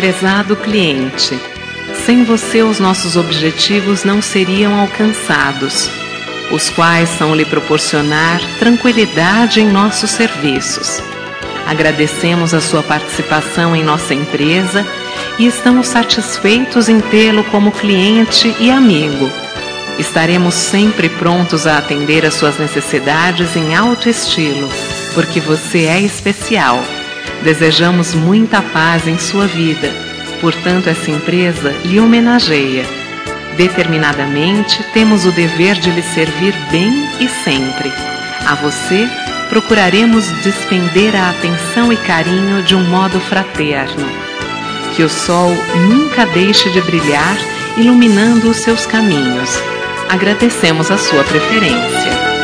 Prezado cliente, sem você os nossos objetivos não seriam alcançados, os quais são lhe proporcionar tranquilidade em nossos serviços. Agradecemos a sua participação em nossa empresa e estamos satisfeitos em tê-lo como cliente e amigo. Estaremos sempre prontos a atender às suas necessidades em alto estilo, porque você é especial. Desejamos muita paz em sua vida, portanto essa empresa lhe homenageia. Determinadamente temos o dever de lhe servir bem e sempre. A você procuraremos despender a atenção e carinho de um modo fraterno. Que o sol nunca deixe de brilhar, iluminando os seus caminhos. Agradecemos a sua preferência.